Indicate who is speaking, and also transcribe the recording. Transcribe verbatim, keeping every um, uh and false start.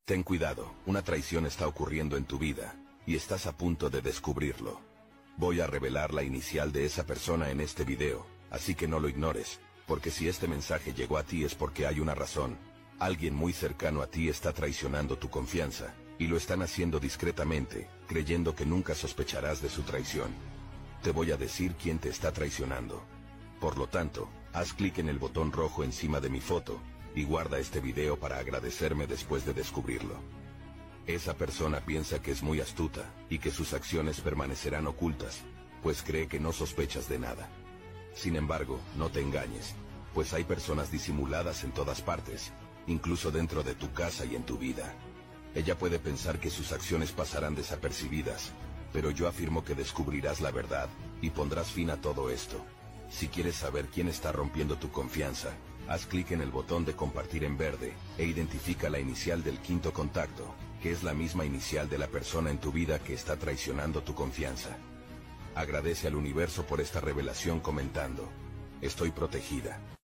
Speaker 1: Ten cuidado, una traición está ocurriendo en tu vida, y estás a punto de descubrirlo. Voy a revelar la inicial de esa persona en este video, así que no lo ignores, porque si este mensaje llegó a ti es porque hay una razón. Alguien muy cercano a ti está traicionando tu confianza, y lo están haciendo discretamente, creyendo que nunca sospecharás de su traición. Te voy a decir quién te está traicionando. Por lo tanto, haz clic en el botón rojo encima de mi foto, y guarda este video para agradecerme después de descubrirlo. Esa persona piensa que es muy astuta, y que sus acciones permanecerán ocultas, pues cree que no sospechas de nada. Sin embargo, no te engañes, pues hay personas disimuladas en todas partes, incluso dentro de tu casa y en tu vida. Ella puede pensar que sus acciones pasarán desapercibidas, pero yo afirmo que descubrirás la verdad, y pondrás fin a todo esto. Si quieres saber quién está rompiendo tu confianza, haz clic en el botón de compartir en verde, e identifica la inicial del quinto contacto, que es la misma inicial de la persona en tu vida que está traicionando tu confianza. Agradece al universo por esta revelación comentando: estoy protegida.